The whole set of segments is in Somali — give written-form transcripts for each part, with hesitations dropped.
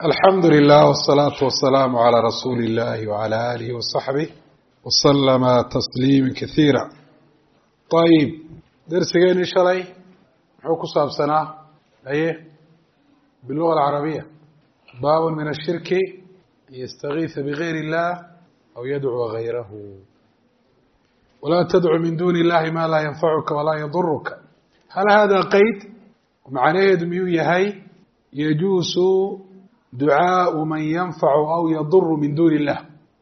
الحمد لله والصلاة والسلام على رسول الله وعلى آله وصحبه وسلم تسليما كثيرا. طيب درسيين شلي حكو سابسنا أيه باللغة العربية باب من الشرك يستغيث بغير الله أو يدعو غيره ولا تدعو من دون الله ما لا ينفعك ولا يضرك. هل هذا قيد ومعناه دميو يهي يجوز دعاء من ينفع أو يضر من دون الله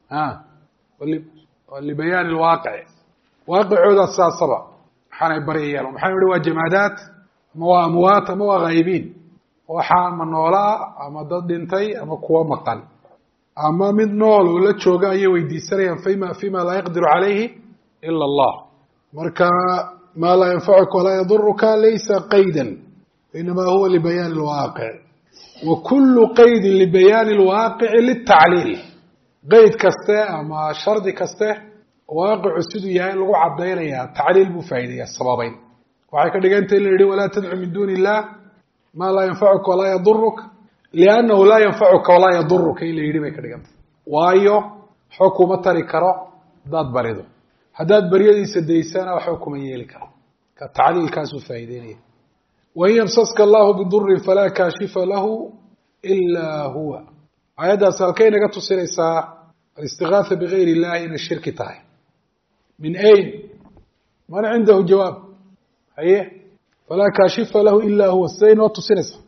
ولبيان الواقع واقع عودة الساسبة حان بريئيان ومحان يقولوا جمادات موا أموات موا غايبين وحان من نولاء أما ضد انتي أما كوا مقال أما من نول ولا تشوغا يويدي سريا فيما لا يقدر عليه إلا الله مركا ما لا ينفعك ولا يضرك ليس قيدا إنما هو لبيان الواقع وكل قيد لبيان الواقع للتعليل قيد كسته أما شرط كسته واقع سدو يهي لغو عبدين تعليل مفايدة السبابين وحيك دقانت اللي ولا تدعو من دون الله ما لا ينفعك ولا يضرك لأنه لا ينفعك ولا يضرك إلا يريبك دقانت وايو حكومة تريكرا داد بريدو هداد بريدي سديسانا وحكومة يليكرا كالتعليل كاسو فايدين وإن يمسسك الله بضر فلا كاشف له إلا هو. عيدا سالكين قد سيريسا الاستغاثة بغير الله إن الشرك تاعي. من أين؟ من عنده جواب؟ أيه؟ فلا كاشف له إلا هو السين وتسيريسا.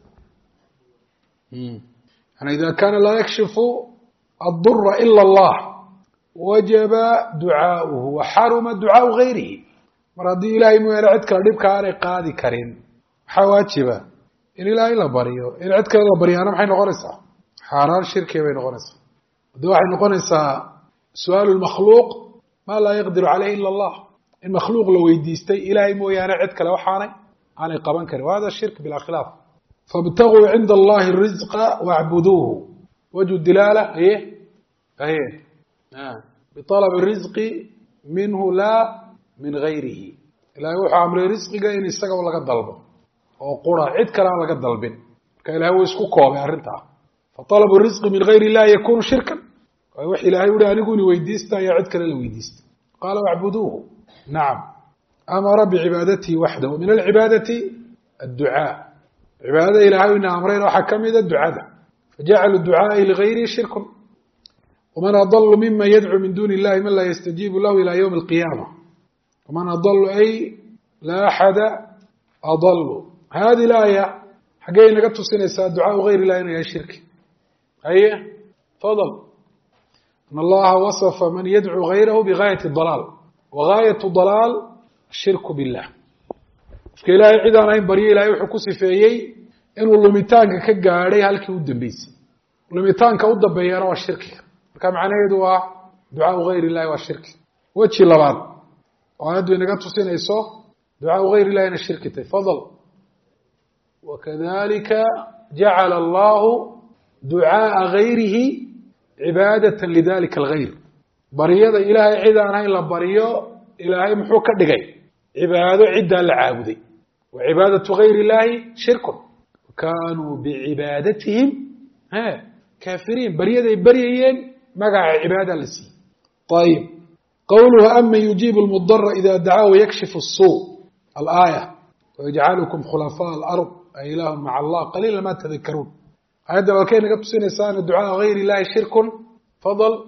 يعني إذا كان لا يكشف الضر إلا الله وجب دعاؤه وحرم دعاء غيره. مرضي إلهي ميرعد كردب كاري قادي كرين. حواجبه إن إلهي لا بريو إن عدك لا بريو أنا محي نقونسا حرام شركة بين نقونسا دو حي نقونسا سؤال المخلوق ما لا يقدر عليه إلا الله المخلوق لو يديستي إلهي مو يعني عدك لو حاني أنا قبان كريم وهذا الشرك بلا خلاف. فابتغوا عند الله الرزق واعبدوه وجه الدلالة إيه بطلب الرزق منه لا من غيره إلهي وحا عمر رزقك إن يستقى ولا قد ضلبه وقرأ عد كلام لقد ضلبين كإلهي هو يسكوكوا بأرنتها فطلب الرزق من غير الله يكون شركا ويوحي إلهي ولا نقول ويديستا يا عد كلام ويديست قال واعبدوه. نعم أمر بعبادته وحده ومن العبادة الدعاء عبادة إلهي إن أمرين وحكم إذا الدعاء فجعل الدعاء لغيره شرك ومن أضل مما يدعو من دون الله من لا يستجيب له إلى يوم القيامة ومن أضل أي لا أحد أضل. هذه الآية حقيقة قد تسنى دعاء غير الله إنه الشرك. أيه فضل أن الله وصف من يدعو غيره بغاية الضلال وغاية الضلال الشرك بالله. فكي إلهي عيدان أين بريء إلهي وحكو سفيهي إنه اللوميتانك كقاري هالكي ودنبيس اللوميتانك ودنبيانا والشرك فكما معنى يدعو دعاء غير الله والشرك واتشي اللبان وهذا إنه قد تسنى دعاء غير الله إن الشرك تفضل. وكذلك جعل الله دعاء غيره عبادة لذلك الغير بريادة إلهي عدانا إلا بريو إلهي محوكا دقي عبادة عدة العابدي وعبادة غير الله شرك وكانوا بعبادتهم كافرين بريادة بريين مقع عبادة لسي. طيب قوله أما يجيب المضر إذا دعاه ويكشف السوء الآية ويجعلكم خلفاء الأرض أإله مع الله قليلا ما تذكرون. هذا وكان قد سنسان الدعاء غير الله شرك فضل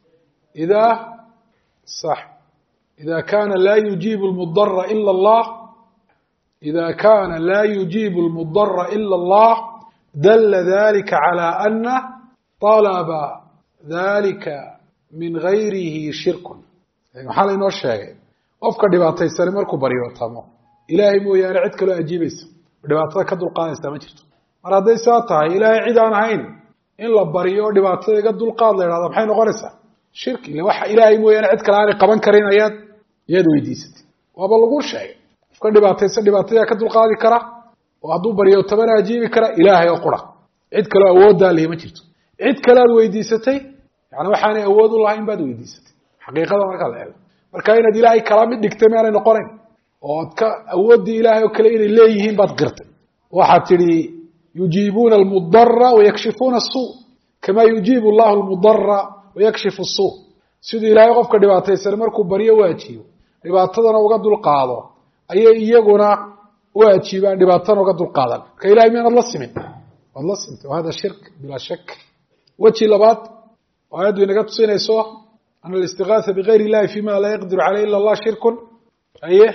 إذا كان لا يجيب المضر إلا الله إذا كان لا يجيب المضر إلا الله دل ذلك على أن طلب ذلك من غيره شرك. يعني حال إنه الشيء أفكر دبعتي سالي مركو بريو تامو إلهي مو يعني عدك لا أجيبس dhibaatada ka dulqaadaysa ma jirto mar haday saa tahay ilaahay cid aan ahayn in la bariyo dhibaatada iga dulqaad la yiraahdo maxay noqonaysaa shirki la waxa ilaahay mooyaan cid kale aan qaban karin ayaad weydiisatay waaba lagu sheegay qofka dhibaatada ka dulqaadi kara oo haduu bariyo taban ajiibi kara ilaahay oo qura cid kale awood leh ma jirto cid kale aad weydiisatay yani waxaan awood u lahayn baad weydiisatay xaqiiqada marka inaad ilaahay kala mid dhigtay ma aanay noqonayn oo ka awoodii ilaahay oo kale inay leeyihiin baad qirtay waxa tiri yujiibuuna almudara wayakshifuuna الsuu kama yujiibu allahu almudara wayakshifu الsuu siduu ilaahay qofka dhibaataysan markuu baryo u ajiibo dhibaatadana uga dulqaado ayay iyaguna u ajiibaan dhibaatana uga dulqaadan marka ilahay miyaanad la simin waad la simtay wahada shirk bilaa shak weji labaad oo aayaddu inaga tusinayso ana alistigaatha bigayr illahi fima laa yaqdiru caleyh ila allah shirkun aye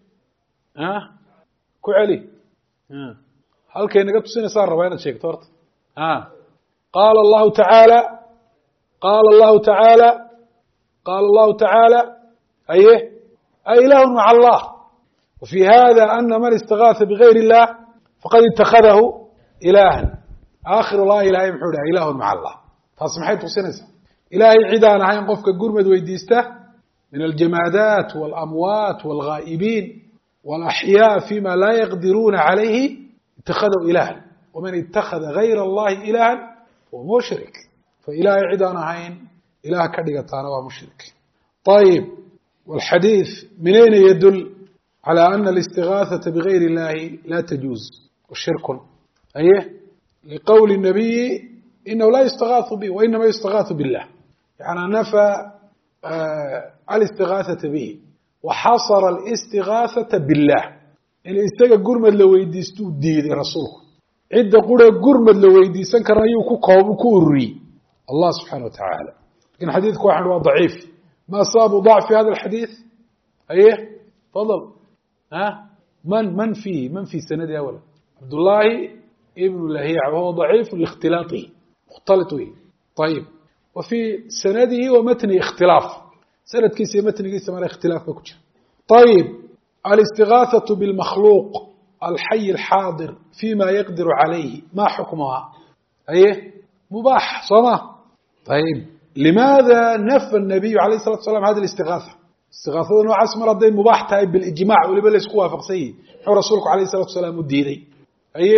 ku celi halkay inaga tusinaysaa rabaa inaad sheegto horta qaala allahu tacaala qaala allahu tacaala qaala allahu tacaala aye ailahu maca allah wfi hada ana man istigaatha bigayr illah faqad itakadahu ilahan aakhiru laa ilahay muxuu dhaha ilahun maca allah taas maxay tusinaysaa ilaahay cid aan ahayn qofka gurmad weydiista min aljamaadaat walamwaat walghaa'ibiin walaxyaa fima laa yaqdiruuna calayhi itakadahu ilahan waman itakada gayra allahi ilahan huwa mushrik failahay cid aan ahayn ilaah ka dhigataana waa mushrik ayib walxadiid minayna yadul على أن الاستغاثة بغير الله لا تجوز وشرك أيه لقول النبي إنه لا يستغاث به وإنما يستغاث بالله يعني نفى الاستغاثة به وحصر الاستغاثة بالله إن استغى قرمد لو يديستو ديد رسوله عدة قرى قرمد لو يديسان كان يوكو قوم كوري الله سبحانه وتعالى لكن حديثك واحد ضعيف ما صاب ضعف في هذا الحديث أيه تفضل من في سنده أولا عبد الله ابن لهيعة وهو ضعيف لاختلاطه مختلطه طيب وفي سنده ومتنه اختلاف سند كيسي متن كيسي ما اختلاف بكتشر طيب الاستغاثة بالمخلوق الحي الحاضر فيما يقدر عليه ما حكمها أيه مباح صنع طيب لماذا نفى النبي عليه الصلاة والسلام هذه الاستغاثة استغاثة noocaas mar haday mubaax tahay bil ijmaac waliba la isku waafaqsay wuxuu rasuulku kaleey salaatu salaam u diiday aye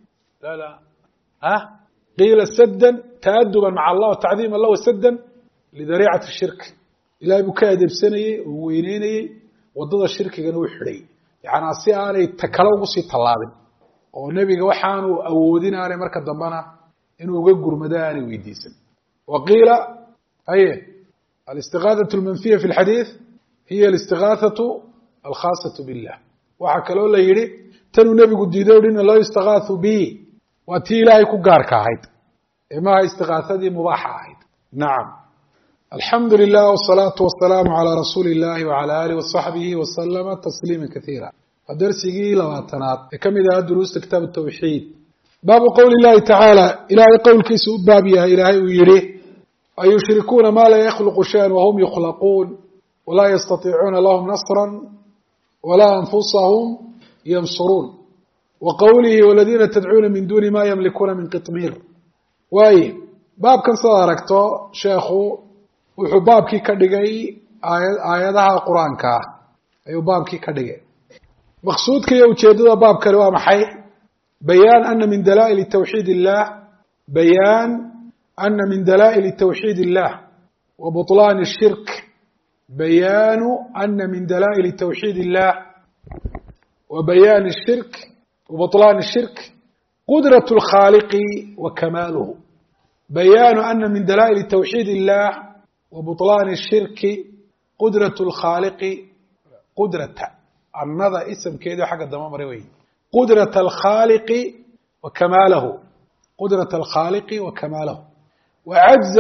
la qila saddan ta'adduban ma'a Allah wa ta'dhiman lahu saddan lidari'ati ash-shirk ilaahay buu ka adabsanayay oo weyneynayay wadada shirkigana uu xidhay yaana si aanay takala ugu sii talaabin oo nabiga waxaanu awoodin aanay marka dambana inuu uga gurmadaan weydiisan waqila aye الاستغاثة المنفية في الحديث هي الاستغاثة الخاصة بالله وحكى له لا يري تنو نبي قد يدور لا يستغاث به وتي لا يكون قارك عيد إما استغاثة دي مباحة عيد نعم الحمد لله والصلاة والسلام على رسول الله وعلى آله وصحبه وسلم تسليما كثيرا الدرس يجي لواتنات كم إذا دروس كتاب التوحيد باب قول الله تعالى إلهي قول كيس بابها إلهي ويري أيشركون ما لا يخلق شيئا وهم يخلقون ولا يستطيعون لهم نصرا ولا أنفسهم ينصرون وقوله والذين تدعون من دون ما يملكون من قطمير واي باب كان صدركتو شيخو وحبابكي كدغي آياتها قرآنك أي بابكي كدغي مقصودك يا وجهده بابك waa maxay بيان أن من دلائل توحيد الله بيان أن من دلائل توحيد الله وبطلان الشرك بيان أن من دلائل توحيد الله وبيان الشرك وبطلان الشرك قدرة الخالق وكماله بيان أن من دلائل توحيد الله وبطلان الشرك قدرة الخالق قدرة النظر اسم كده حق الدمام روي قدرة الخالق وكماله قدرة الخالق وكماله وعجز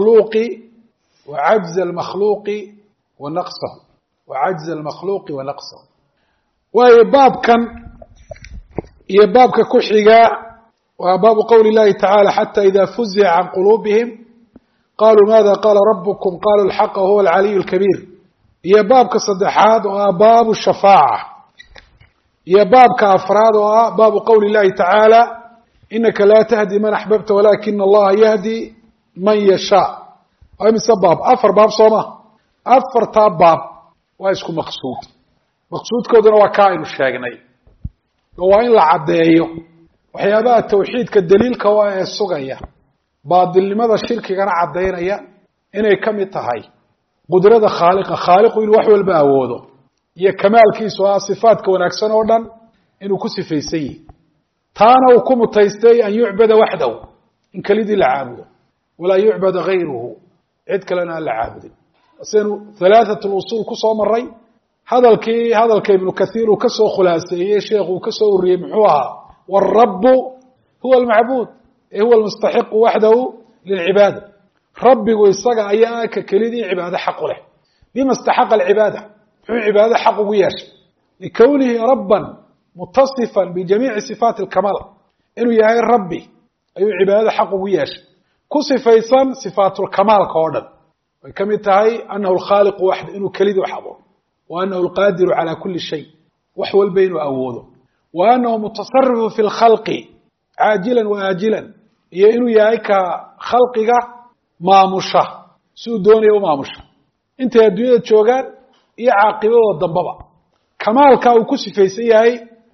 المخلوق ونقصه وعجز المخلوق ونقصه وهي باب كان هي باب كحيغا وباب قول الله تعالى حتى إذا فزع عن قلوبهم قالوا ماذا قال ربكم قالوا الحق وهو العلي الكبير هي باب كصدحات وباب الشفاعة هي باب كأفراد وباب قول الله تعالى إنك لا تهدي من أحببت ولكن الله يهدي من يشاء أي من سبب أفر باب صومه أفر تاب باب ويسكو مقصود كودنا وكائن الشاقني وإن العدايو وحيابات التوحيد كالدليل كوايا السقية بعد لماذا الشرك كان عداينا إنه كم يتهي قدرة خالق الوحي والباوضو هي كمال كيسوا صفات كون أكسن ودن إنه كسفي سيء taana uu ku mutaystay an yucbada waxdahu in kelidii la caabudo walaa yucbada gayruhu cid kalena aan la caabudin sidaynu halaaثat usul ku soo maray hadalka ibnu kathiir uu ka soo khulaaseeyey sheekhu uu ka soo uriyey muxuu ahaa wاrabu huwa almacbuud ee huwa almustaxiqu waxdahu lilcibaada rabbigu isaga ayaa ka kelidii cibaado xaq u leh bima istaxaqa alcibaada muxuu cibaado xaq ugu yeeshay likownihi rabban mutasifan bijamiici sifaati alkamaal inuu yahay rabbi ayuu cibaadada xaq ugu yeeshay ku sifaysan sifaatulkamaalka oo dhan way ka mid tahay anahu alkhaaliqu waxda inuu kelidii wax abuuro wa anahu alqaadiru calaa kuli shay wax walba inuu awoodo wa anahu mutasarifu fi lkhalqi caajilan wa aajilan iyo inuu yahay ka khalqiga maamusha siduu doonaya u maamusha intay adduunyada joogaan iyo caaqibadooda dambaba kamaalka uu ku sifaysan yahay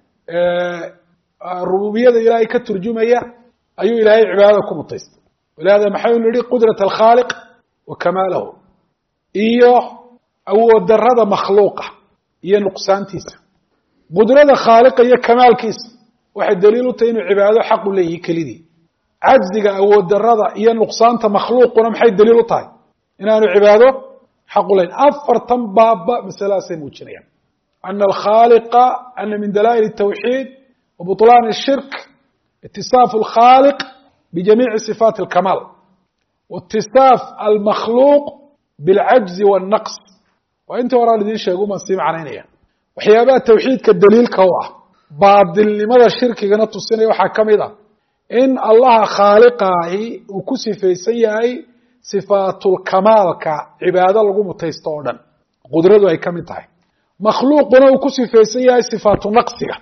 rububiyada ilaahay ka turjumaya ayuu ilaahay cibaadada ku mutaystay walihada maxaynu nihi qudrat alkhaaliq wa kamaalahu iyo awood darada makhluuqa iyo nuqsaantiisa qudrada khaaliqa iyo kamaalkiisa waxay daliil u tahay inuu cibaado xaq u leeyahay kelidii cajziga awood darada iyo nuqsaanta makhluuquna maxay daliil u tahay inaanu cibaado xaq u leeyahay afartan baaba masaladaasay muujinayaan ana alkhaaliqa ana min dalaa'il الtawxiid wa buطlaan الshirk itisaafu alkhaaliq bijamiici sifaati alkamaal waitisaaf almakhluuq bilcajzi waannaqs waa intii horaan idiin sheegu maan sii macnaynaya waxyaabaha tawxiidka daliilka u ah baadilnimada shirkigana tusinaya waxaa ka mid ah in allaha khaaliqaahi uu ku sifaysan yahay sifaatulkamaalka cibaado lagu mutaysto oo dhan qudradu ay ka mid tahay makhluuquna uu ku sifaysan yahay sifaatu naqsiga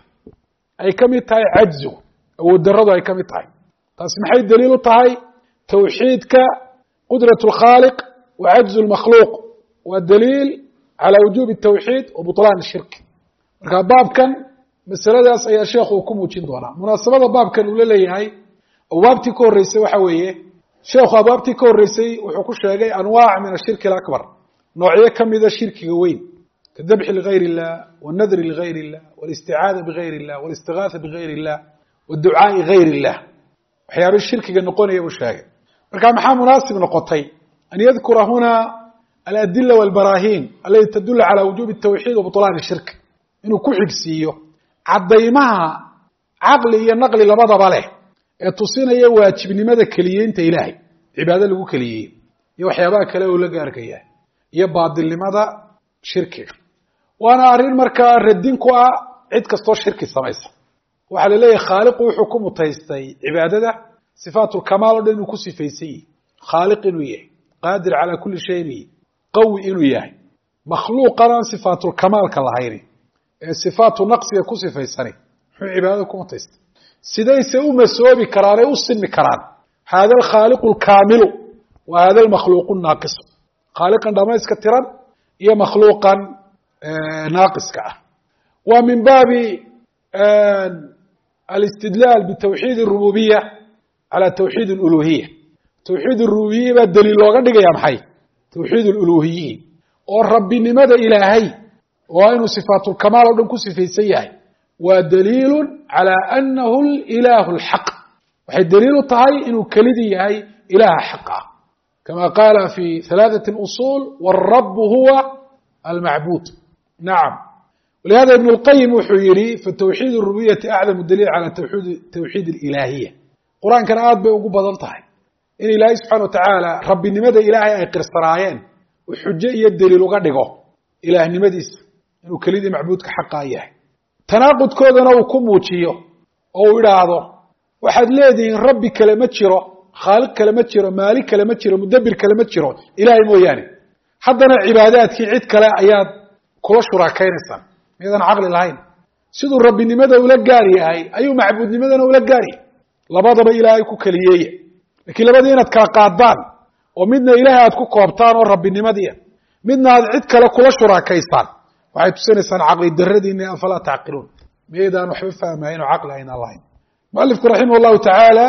ay ka mid tahay cajzigu awood daradu ay ka mid tahay taasi maxay daliil u tahay tawxiidka qudrat alkhaaliq wa cajzu lmakhluuq waa daliil calaa wujuubi الtawxiid wa buطlaan الshirk marka baabkan masaladaas ayaa sheekhu uu ku muujin doonaa munaasabada baabkan uu la leeyahay abwaabtii ka horreysay waxa weeye sheekhu abwaabtii ka horreysay wuxuu ku sheegay anwaac min ashirki alakbar noocyo kamida shirkiga weyn kadabxi ligayr illah wanadri ligayr illah walisticaada bigayr illah walistigaatha bigayr illah waducaai gayr illah waxyaabay shirkiga noqonaya buu sheegay marka maxaa munaasib noqotay an yadkura huna aladila walbarahin alati tadula cala wujubi الtawxiid wa buطlaan الshirk inuu ku xigsiiyo caddaymaha caqli iyo naqli labadaba leh ee tusinaya waajibnimada keliyeynta ilaahay cibaado lagu keliyey iyo waxyaabaha kale oo la gaarkaya iyo baadilnimada shirkiga waana arrin markaa radin ku ah cid kastoo shirki samaysa waxaa la leeyahay khaaliqu wuxuu ku mutaystay cibaadada sifaatulkamaal o dhan inuu ku sifaysan yahay khaaliq inuu yahay qaadir calaa kuli shay inuu yahay qawi inuu yahay makhluuqan aan sifaatulkamaalka lahayni ee sifaatu naqsiga ku sifaysani muxuu cibaadada ku mutaystay sidayse u masoobi karaan ee u sinmi karaan hada alkhaaliqu alkaamilu wa hada almakhluuqu naaqisu khaaliqan dhamayska tiran iyo makhluuqan naaqiska ah wa min baabi alistidlaal bitawxiid الrububiya calى tawxiid اluluhiya tawxiid اrububiya baa daliil looga dhigaya maxay tawxiid اluluhiyiin oo rabbinimada ilaahay waa inuu sifaatulkamaal o dhan ku sifaysan yahay waa daliilu calى anahu اlilahu اlxaq waxay daliil u tahay inuu kelidii yahay ilaha xaq ah kama qaala fi halaaثaة اusul wاrabu huwa almacbuud nacam walihada ibn اlqayim wuxuu yihi fatawxiid الrububiyati acdamu daliil calى tawxiid اlilaahiya qur-aankana aad bay ugu badan tahay in ilaahay subxana watacaala rabbinimada ilaahay ay qirsanaayeen uu xujo iyo daliil uga dhigo ilaahnimadiisa inuu kelidii macbuudka xaqaa yahay tanaaqudkoodana uu ku muujiyo oo uu idhaahdo waxaad leedihiin rabbi kale ma jiro khaaliq kale ma jiro maalik kale ma jiro mudabbir kale ma jiro ilaahay mooyaane haddana cibaadaadkii cid kale ayaad kula shuraakaynaysaan miyadan caqli lahayn siduu rabbinimada ula gaar yahay ayuu macbuudnimadana ula gaar yahay labadaba ilaahay ku keliyeeya laakiin labadii inaad kala qaadaan oo midna ilaahay aad ku koobtaan oo rabbinimadiia midna aad cid kale kula shuraakaysaan waxay tusinaysaan caqli daradiina afalaa tacqiluun miyaydaan waxba fahmahayn oo caqli aynaan lahayn mualifku raximah llahu tacaala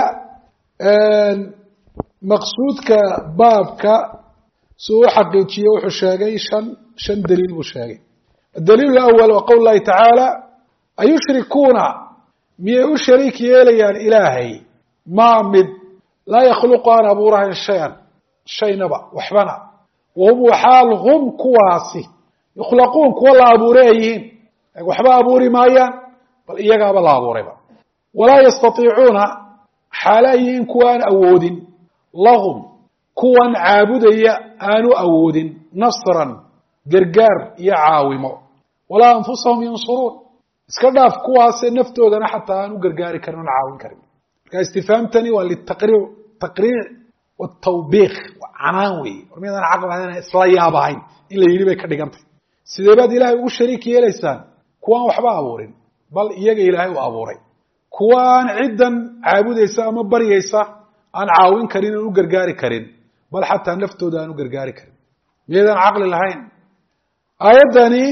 maqsuudka baabka si uu xaqiijiye wuxuu sheegay shan daliil buu sheegay adaliil اأwl wa qowl اlahi taعaalى ayushrikuuna miyay u shariik yeelayaan ilaahay maa mid laa yakhluqu aan abuurahayn shayan shaynaba waxbana wahum waxaal hum kuwaasi yukhlaquun kuwa la abuuray ay yihiin waxba abuuri maayaan bal iyagaaba la abuurayba walaa yastatiicuuna xaale ay yihiin kuwa aan awoodin lahum kuwan caabudaya aanu awoodin nasran gargaar iyo caawimo walaa anfusahum yansuruun iska dhaaf kuwaase naftoodana xataa aan u gargaari karin oon caawin karin marka istifhaamtani waa litaqriic watawbiikh waa canaan weeye war miyadaan caqli lahayn isla yaab ahayn in la yidhi bay ka dhigantay sidee baad ilaahay ugu shariik yeelaysaan kuwaan waxba abuurin bal iyaga ilaahay u abuuray kuwa aan ciddan caabudaysa ama baryaysa aan caawin karin aan u gargaari karin bal xataa naftooda aan u gargaari karin miyadaan caqli lahayn aayaddani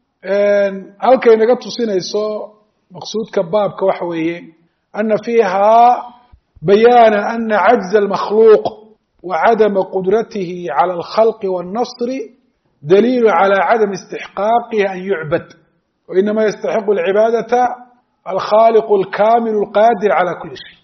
halkay naga tusinayso maqsuudka baabka waxa weeye ana fiiha bayaana ana cajza almakhluuq wa cadama qudratihi cala alkhalqi waannasri daliilu cala cadami istixqaaqihi an yucbad wainama yastaxiqu alcibaadata alkhaliqu alkaamilu alqaadir cala kuli shay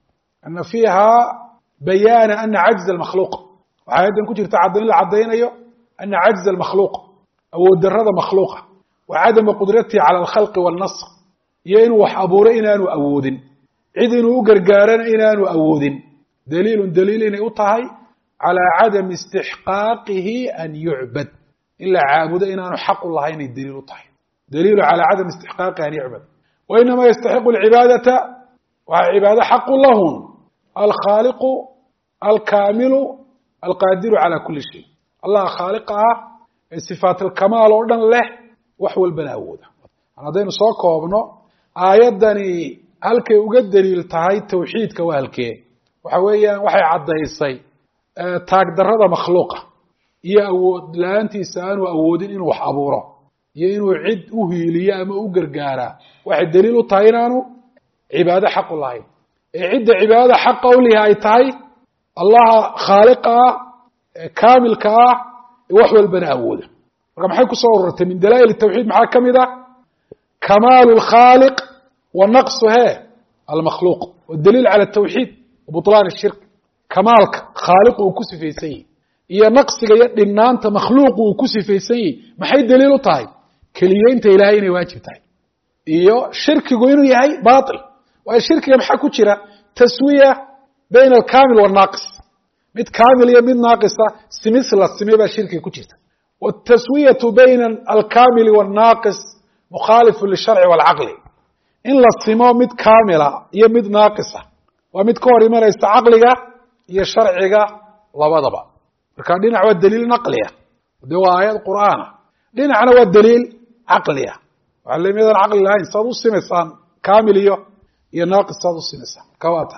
ana fiiha bayaana ana cajza almakhluuq waxaa aayaddan ku jirta in la caddaynayo ana cajza almakhluuq awood darrada makhluuqa wa cadama qudratihi cala alkhalqi waannasr iyo inuu wax abuuray inaanu awoodin cid inuu u gargaarana inaanu awoodin daliilun daliil inay u tahay calaa cadami istixqaaqihi an yucbad in la caabudo inaanu xaqu lahaynay daliil u tahay daliilu calaa cadami istixqaaqihi an yucbad wainama yastaxiqu alcibaadata waxaa cibaado xaqu lahun alkhaaliqu alkaamilu alqaadiru cala kuli shay allah khaaliqa ah ee sifaat alkamaal oo dhan leh wax walbana awooda haddaynu soo koobno aayaddani halkay uga daliil tahay tawxiidka waa halkee waxa weeyaan waxay caddaysay taagdarrada makhluuqa iyo awood la-aantiisa aanu awoodin inuu wax abuuro iyo inuu cid u hiiliyo ama u gargaaraa waxay daliil u tahay inaanu cibaado xaqu lahayn ee cidda cibaadada xaqa u lihi ay tahay allaha khaaliqa ah ee kaamilka ah ee wax walbana awooda marka maxay ku soo ururtay min dalaa'il tawxiid maxaa ka mid ah kamaalu lkhaaliq wa naqsu almakhluuq wadaliil cala tawxiid wa butlaan ashirk kamaalka khaaliqu uu ku sifaysan yahi iyo naqsiga iyo dhinaanta makhluuqu uu ku sifaysan yahi maxay daliil u tahay keliyeynta ilaahay inay waajib tahay iyo shirkigu inuu yahay baatil waayo shirkiga maxaa ku jira taswiya bayna alkaamil wanaaqis mid kaamil iyo mid naaqisa simis la simay baa shirkiga ku jirta wataswiyatu bayna alkaamili wanaaqis mukhaalifu lisharci waalcaqli in la simo mid kaamila iyo mid naaqisa waa mid ka hor imanaysa caqliga iyo sharciga labadaba marka dhinac waa daliil naqliya de waa aayad qur'aana dhinacna waa daliil caqliya waxaa le midaan caqli lahayn saad u simaysaan kaamil iyo naaqis saad u simaysaan kawaata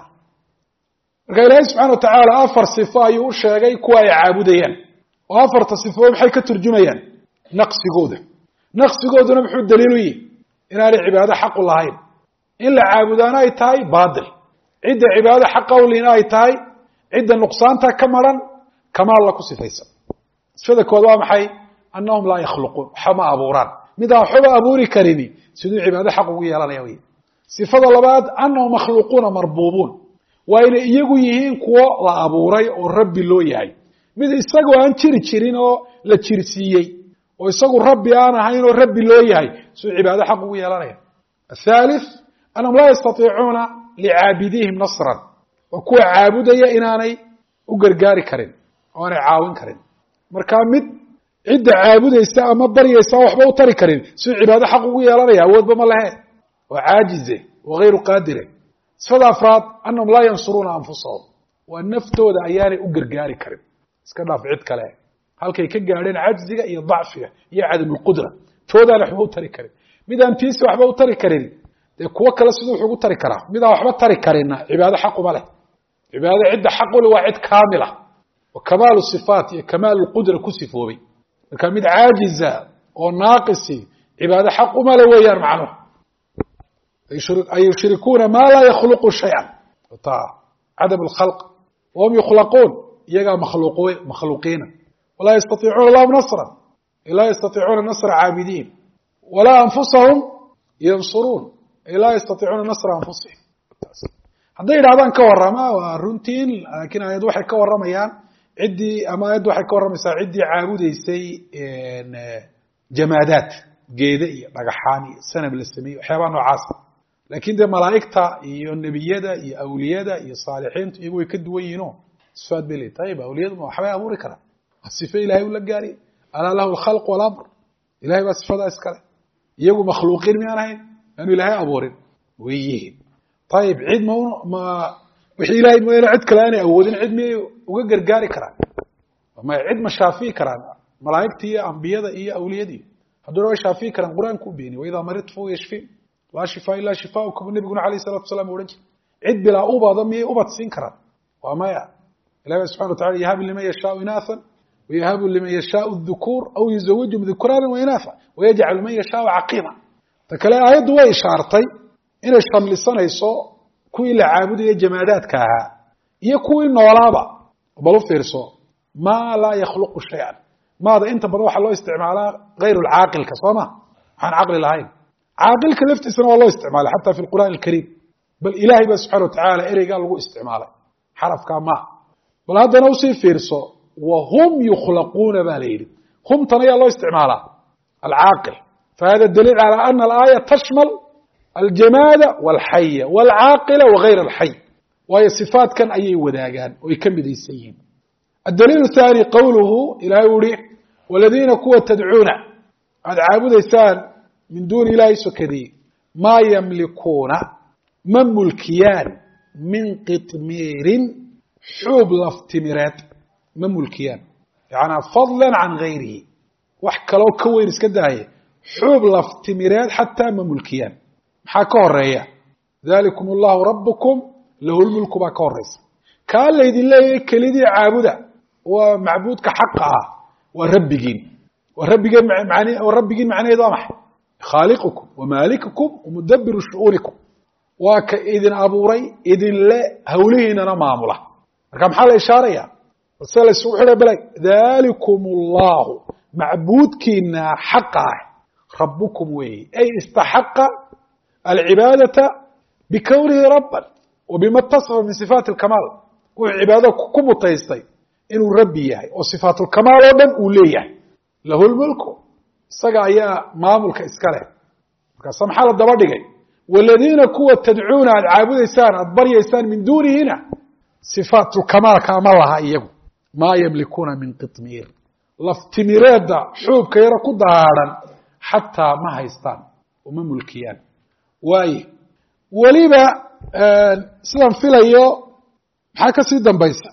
marka ilaahay subxana watacaala afar sifo ayuu u sheegay kuwa ay caabudayaan oo afarta sifo maxay ka turjumayaan naqsigooda naqsigooduna muxuu daliil u yihi inaanay cibaado xaqu lahayn in la caabudaana ay tahay baatil cidda cibaado xaqa u lihina ay tahay cidda nuqsaanta ka maran kamaal la ku sifaysan sifada kood waa maxay annahum laa yakhluquun waxa ma abuuraan midaan waxba abuuri karini siduu cibaado xaq ugu yeelanaya wey sifada labaad annahum makhluuquuna marbuubuun waa inay iyagu yihiin kuwo la abuuray oo rabbi loo yahay mid isagoo aan jiri jirin oo la jirsiiyey oo isagu rabbi aan ahayn oo rabbi loo yahay siduu cibaado xaq ugu yeelanaya athalith annahum laa yastatiicuuna licaabidihim nasran waa kuwa caabudaya inaanay u gargaari karin oo aanay caawin karin markaa mid cidda caabudaysa ama baryaysa waxba u tari karin siduu cibaado xaq ugu yeelanaya awoodba ma lehe waa caajize wa hayru qaadire sifada afraad annahum laa yansuruuna anfusahum waa naftooda ayaanay u gargaari karin iska dhaaf cid kale halkay ka gaadheen cajziga iyo dacfiga iyo cadamulqudra toodaan waxba u tari karin midaan tiisa waxba u tari karin dee kuwo kale siduu wuxuu ugu tari karaa midaan waxba tari karinna cibaado xaquma leh cibaadada cidda xaq u leh waa cid kaamila wa kamaalu sifaat iyo kamaalu lqudra ku sifoobay marka mid caajiza oo naaqisi cibaado xaq uma le weeyaan macnuhu ay yushrikuuna maa laa yakhluqu shayئa cadam اlkhalq wahum yukhlaquun iyagaa makhluuqiina walaa yastaiicuuna lahum nasra laa yastaiicuuna nasra caabidiin walaa anfusahum yansuruun laa yastatiicuuna nasra anfusihim. hadday yidhahdaan ka warrama waa runtiin, laakiin aayad waxay ka warramayaan ciddii, ama aayaddu waxay ka warramaysaa ciddii caabudaysay jamaadaad, geede iyo dhagaxaan iyo sanam la sameeyey, waxyaabaha noocaasa. laakiin dee malaa'igta iyo nebiyada iyo awliyada iyo saalixiintu iyagu way ka duwan yihiino sifaad bay leeyihin. tayib awliyadu ma waxbay abuuri karaan? waa sife ilahay ula gaariy. alaa lahu alkhalq walamr, ilahay baa sifadaa iskale. iyagu makhluuqiin miyaan ahayn? aanu ilaahay abuurin way yihiin. ayib cid ma wixii ilahay mooyaane cid kale aanay awoodin, cid miyay uga gargaari karaan? ma cid ma shaafi'i karaan? malaa'igta iyo ambiyada iyo awliyadii hadduna way shaafi'i karaan. qur-aanku u beeni waidaa maridtu fahuwa yashfiin laa shifaa ilaa shifaaukum, nabiguna alayh salatu wasalaam odhan jir. cid bilaa ubada miyay ubad siin karaan? waa maya. ilahi ba subxana watacala yahabu liman yashaau inaathan wayahabu liman yashaau dhukuur aw yuzawijum dhukraanan wainaatha wayajcalu man yashaau caqiima. ta kale aayaddu way ishaartay inay shamlisanayso kuwii la caabudaya jamaadaadka ahaa iyo kuwii noolaaba. bal u fiirso, maa laa yakhluqu shay-an. maada inta badan waxaa loo isticmaalaa hayru lcaaqilka, soo ma waxaan caqli lahayn. caaqilka laftiisana waa loo isticmaalay xataa fi lqur'aan alkariim. bal ilaahay baa subxana watacaala ereygaa lagu isticmaalay xarafkaa ma. bal haddana usii fiirso, wahum yukhlaquuna baa la yidhi. humtan ayaa loo isticmaalaa alcaaqil. fahada daliil calaa ana alaaya tashmal aljamaada walxaya walcaaqila wagayr alxay, waayo sifaatkan ayay wadaagaan oo ay ka midaysan yihiin. addaliil thaani qowluhu, ilahay u ihi waladiina kuwa tadcuuna aad caabudaysaan min duuni ilahi sokadii, maa yamlikuuna ma mulkiyaan min qitmiirin xuub laftimireed ma mulkiyaan. yacanaa fadlan can gayrihi, wax kaloo ka weyn iska daaye xuub laftimireed xataa ma mulkiyaan. maxaa ka horeeya? dalikum allahu rabukum lahu lmulku baa ka horeysa. kaa laydin leeyahay kelidii caabuda waa macbuudka xaqa ah, waa rabbigiin. waa rabbigiin macnaheedu waa maxay? khaaliqukum wamaalikukum wamudabiru shu'uunikum, waa ka idin abuuray, idinle hawlihiinana maamula. marka maxaa la ishaaraya? se la isugu xidhay bale dalikum allahu, macbuudkiina xaqa ah rabukum weeye, ay istaxaqa alcibaadata bikownihi rabban wa bima itasafa min sifaati alkamaal. wuxuu cibaadada ku mutaystay inuu rabbi yahay oo sifaatulkamaal oo dhan uu leeyahay. lahu lmulku, isaga ayaa maamulka iska leh. markaasa maxaa la daba dhigay? waladiina kuwa tadcuuna aad caabudaysaan, aad baryaysaan min duunihina, sifaatulkamaalka ama laha iyagu. maa yamlikuuna min qitmiir, laftimireedda xuubka yaro ku dahaadhan xataa ma haystaan oo ma mulkiyaan. waaye weliba sidaan filayo maxaa kasii dambaysa?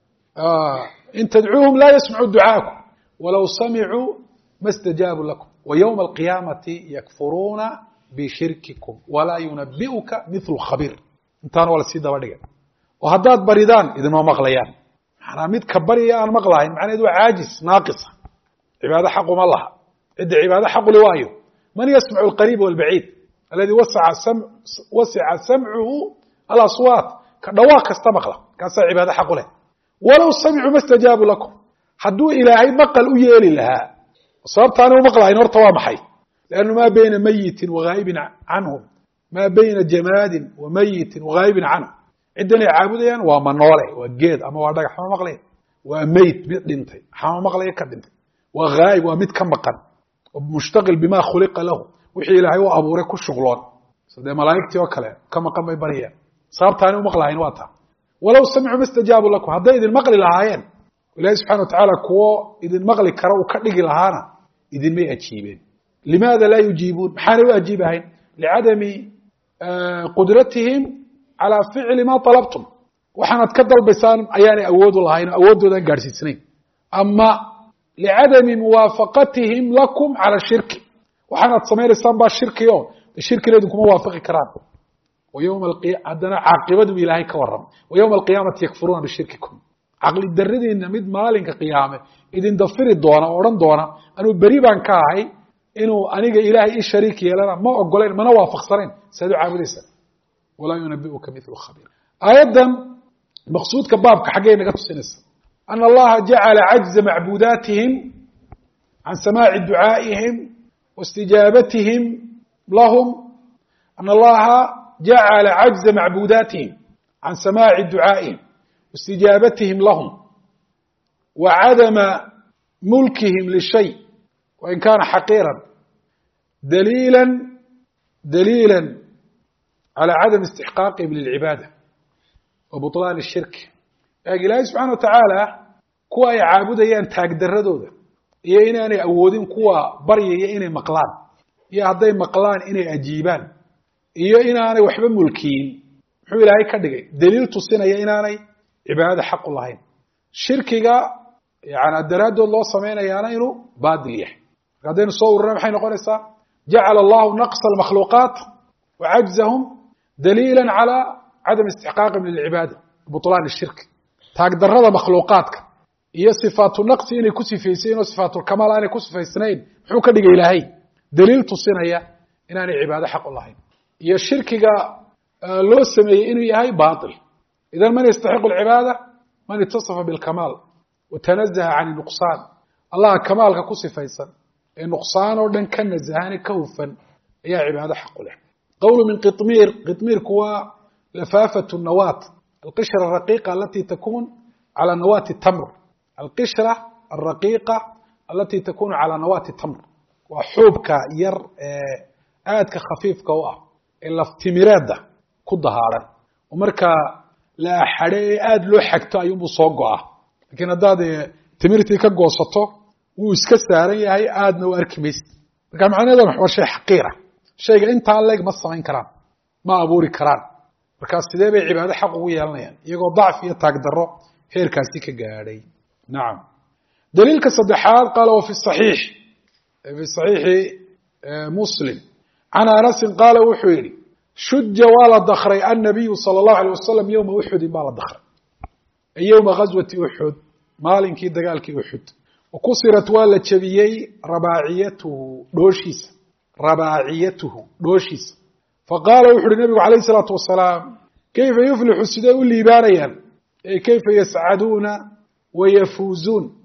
in tadcuuhum laa yasmacuu ducaakum walow samicuu ma stajaabuu lakum waywma alqiyaamati yakfuruuna bishirkikum walaa yunabi'uka mithlu khabiir. intaana waa lasii daba dhigay. oo haddaad baridaan idinma maqlayaan. manaa midka bariya aan maqlahayn macnaheedu waa caajis naaqisa, cibaado xaquma laha. cidda cibaado xaqule waayo man yasmacu alqariib walbaciid aladi wasica samcuhu alaswaat, ka dhawaaq kasta maqla, kaasaa cibaado xaqu leh. walow samicuu ma stajaabu lakum, hadduu ilaahay maqal u yeeli lahaa, sababtaana u maqlahayn horta waa maxay? lannu maa bayna mayitin waghaa'ibin canhum, maa bayna jamaadin wa mayitin waghaa'ibin canhum. ciddanay caabudayaan waa ma noole, waa geed ama waa dhagax ma maqlaya, waa meyd mid dhintay xama maqlaya ka dhintay, waa ghaa'ib waa mid ka maqan, mushtaqil bima khuliqa lahu, wixii ilaahay u abuuray ku shuqloon. sadee malaa'igtii oo kale ka maqan bay baryayaan. sababtaani u maqlahayn waa taa. walow samicuu ma stajaabu lakum, hadday idin maqli lahaayeen, ilahi subxana watacaala kuwo idin maqli kara uu ka dhigi lahaana idinmay ajiibeen. limaada laa yujiibuun? maxaanay u ajiibahayn? licadami qudratihim calaa ficli ma talabtum. waxaanaad ka dalbaysaan ayaanay awood u lahayn oo awooddoodaan gaadhsiisnayn. ama licadami muwaafaqatihim lakum cala shirki, waxaanaad samaynaysaan baa shirki o shirkina idinkuma waafaqi karaan. haddana caaqibadu ilaahay ka warramay waywma alqiyaamati yakfuruuna bishirkikum. caqli daradiina mid maalinka qiyaame idin dafiri doona oo odhan doona anuu beri baan ka ahay, inuu aniga ilaahay i shariik yeelana ma ogolayn mana waafaqsanayn, saad u caabudaysaa. walaa yunabi'uka mithlu khabiir. aayaddan maqsuudka baabka xaggay naga tusinaysa? ana allaha jacala cajza macbuudaatihim can samaaci ducaa'ihim waistijaabatihim lahum أن الله جعل عجز معبوداتهم عن سماع دعائهم واستجابتهم لهم وعدم ملكهم للشيء وإن كان حقيرا دليلا على عدم استحقاقهم للعبادة وبطلان الشرك. إلهي سبحانه وتعالى kuwa ay caabudayaan taagdaradooda iyo inaanay awoodin kuwa baryaya inay maqlaan iyo hadday maqlaan inay ajiibaan iyo inaanay waxba mulkiyin muxuu ilaahay ka dhigay daliil tusinaya inaanay cibaadada xaq u lahayn. shirkiga yani daraadood loo samaynayaana inuu baadil yahay. haddaynu soo ururna maxay noqonaysaa jacala allahu naqsa almakhluuqaat wa cajzahum daliila cala cadam istixqaaqihim lilcibaada butlaan ashirk. taagdarada makhluuqaadka iyo sifaatu naqsi inay ku sifaysayeen oo sifaatul kamaal aanay ku sifaysnayn muxuu ka dhigay ilaahay daliil tusinaya inaanay cibaado xaq u lahayn. iyo shirkiga loo sameeyey inuu yahay baatil. idan man yastaxiqu alcibaada man itasafa bilkamaal watanazaha can nuqsaan. allah kamaalka ku sifaysan ee nuqsaan oo dhan ka nazahan ka hufan ayaa cibaado xaq u leh. qawlu min qitmir. qitmirku waa lafaafatu nawaat alqishra alraqiqa alati takun cala nawaati tamr. القشرة الرقيقة التي تكون على نواة التمر وحوبك ير آدك خفيف كواه إلا افتمرادة كدهارا ومركا لا حري آد لو حكتا يوم صوقعه لكن هذا تمرتي كقوسطه ويسكساري هاي آد نو أركميس كان معنا هذا محور شيء حقيرة شيء أنت عليك مصمين كرام ما أبوري كرام مركز سيدي عبادة حقوية لنا يعني يقول ضعف يتقدره هير كاسيك قاري. نعم. دليل كصدحات قال وفي الصحيح في صحيح مسلم عن أنس قال وحيري شج ولا دخري النبي صلى الله عليه وسلم يوم أحد ما لا دخر يوم غزوة أحد مالين كي دقال كي أحد وكسرت ولا تشبيي رباعيته دوشيس فقال وحد النبي عليه الصلاة والسلام كيف يفلح السداء اللي بانيا كيف يسعدون ويفوزون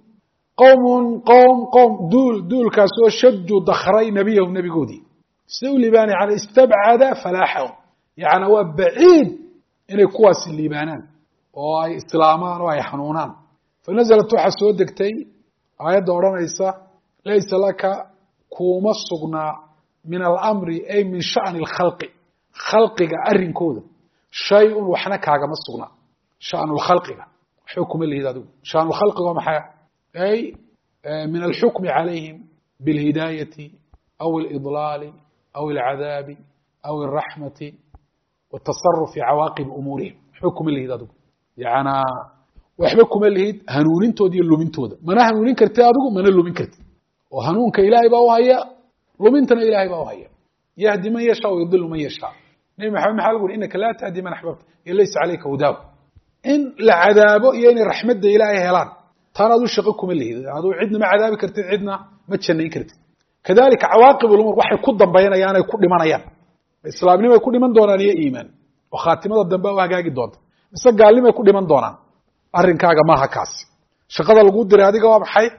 قوم دول كاسو شدوا ضخري نبيهم نبي قودي سدوا لباني على استبعد فلاحهم يعني هو بعيد إن كواس الليبانان وهي إسلامان وهي حنونان فنزلت وحسود دكتي آيات دوران عيسى ليس لك كوما الصغنى من الأمر أي من شأن خلقك أرن كودا شيء وحنك هاga الصغنى شأن الخلق حكم الهداية شأن الخلق ومحيا أي من الحكم عليهم بالهداية أو الإضلال أو العذاب أو الرحمة والتصرف في عواقب أمورهم حكم الهداية يعني وحبكم الهد هنونين تودي اللومين تودا ما هنونين كرتي أدوكم من اللومين كرتي وهنون كإلهي باوهيا لومينتنا إلهي باوهيا يهدي من يشاء ويضل من يشاء نبي محمد يقول إنك لا تهدي من أحببت ليس عليك هداه إن العذاب يعني رحمة إلهي هلان ترى هذا شقكم اللي هذا عندنا ما عذاب كرتين عندنا ما تشني كرتين كذلك عواقب الأمور وحي قدام بينا يعني كل من أيام الإسلام لما يكون من دونان إيمان وخاتمة الدنباء وهاجي دون بس قال لما يكون من دونان أرين كاجا ما هكاس شقد الوجود هذه جواب حي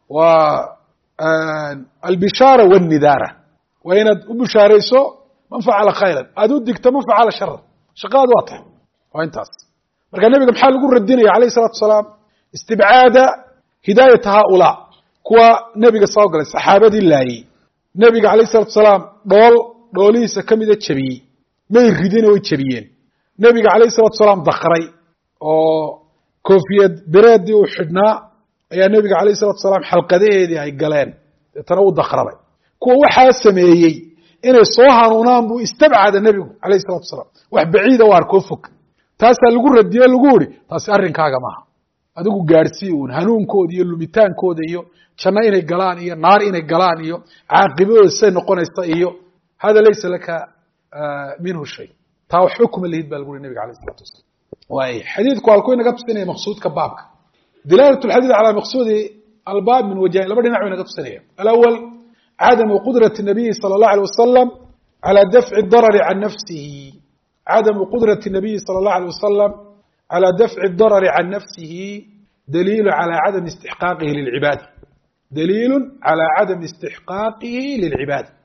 والبشارة والنذارة وين البشارة سو من فعل خيرا أدودك من فعل شر شقاد واضح وين تاس مركا النبي محل يقول رديني عليه الصلاة والسلام استبعاد هداية هؤلاء كوا نبي صلى الله عليه وسلم صحابة الله نبي عليه الصلاة والسلام دوليس كميدة تشبيه ما يريدين ويتشبيين نبي عليه الصلاة والسلام ضخري أو كوفية برادي وحدنا يا نبي عليه الصلاة والسلام حلقة دي هاي قلان تنو ضخري كوا وحا سميي إن الصوحة ونامبو استبعد النبي عليه الصلاة والسلام واحد بعيد واركوفك تاسا لغو ردية لغوري تاسا أرين كاغا معها adigu gaarsiin hanuunkooda iyo lumitaankooda iyo janno inay galaan iyo naar inay galaan iyo caaqibadooda say noqonaysa iyo hada laysa laka minhu shay taa wax xukum leeyahay baa lagu yiri nabiga kaleey salaatu wasalaam way xadiidku halku inaga tusinaya maqsuudka baabka dilalatu alhadith ala maqsuudi albab min wajhayn laba dhinac inaga tusinaya alawwal عدم قدرة النبي صلى الله عليه وسلم على دفع الضرر عن نفسه عدم قدرة النبي صلى الله عليه وسلم على دفع الضرر عن نفسه دليل على عدم استحقاقه للعبادة دليل على عدم استحقاقه للعبادة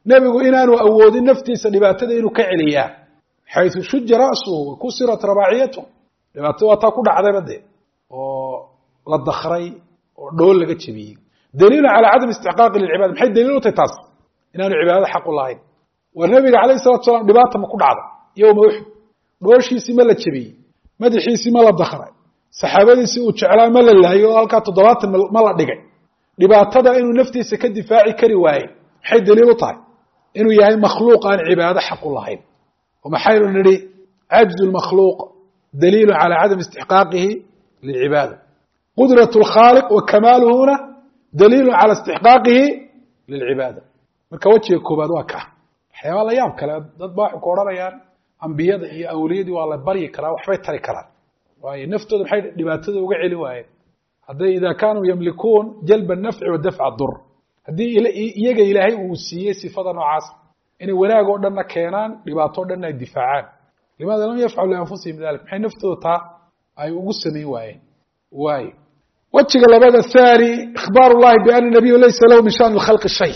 nebigu inaanu awoodin naftiisa dhibaatada inuu ka celiyaa xayثu shuja ra'suhu wakusirat rabaaciyatuh dhibaatada waa taa ku dhacdayba dee oo la dakray oo dhool laga jebiyey daliilu calaa cadam istixqaaqi lilcibaada maxay daliil u tahay taas inaanu cibaadada xaq u lahayn war nabiga calayh salatu salaam dhibaata ma ku dhacda yowma uxud dhooshiisii ma la jebiyey madaxiisii ma la dakray saxaabadiisii uu jeclaa ma la laayay oo halkaa 70 ma la dhigay dhibaatada inuu naftiisa ka difaaci kari waayey maxay daliil u tahay inuu yahay makhluuq aan cibaado xaq u lahayn ومحaynu nihi عجز المخلوق دليل على عدم استحقاقه للعبادة قدرة الخالق وكمالهna دليل على استحقاقه للعبادة marka wejiga koobaad waa ka waxyaaba la yaab kale dad baa ku oranayaan ambiyada iyo awliyadii waa la bari karaa waxbay tari karaan waayo naftooda maxay dhibaatada uga celi waayeen haday ida kaanu yamlikuun jalb النفع ودفع الضر hadii iyaga ilaahay uu siiyay sifada noocaas inay wanaag oo dhanna keenaan dhibaato oo dhanna ay difaacaan limaada lam yafcalu anfusihim dalik maxay naftooda taa ay ugu sameyn waayeen waayo wajiga labada thani ikhbaaru llahi bi anna nabiyyu laysa lahu min sha'ni al-khalqi shay